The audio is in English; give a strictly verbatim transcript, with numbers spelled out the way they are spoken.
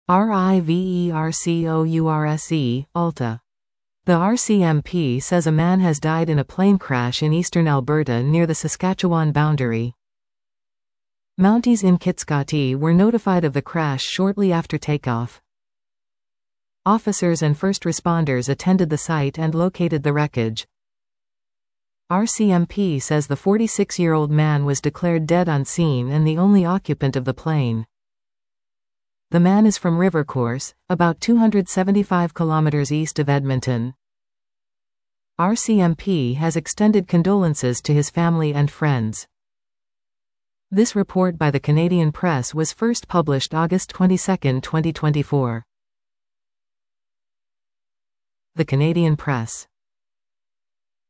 RIVERCOURSE, Alta. The R C M P says a man has died in a plane crash in eastern Alberta near the Saskatchewan boundary. Mounties in Kitscoty were notified of the crash shortly after takeoff. Officers and first responders attended the site and located the wreckage. R C M P says the forty-six-year-old man was declared dead on scene and the only occupant of the plane. The man is from Rivercourse, about two hundred seventy-five kilometers east of Edmonton. R C M P has extended condolences to his family and friends. This report by the Canadian Press was first published August twenty-second, twenty twenty-four. The Canadian Press.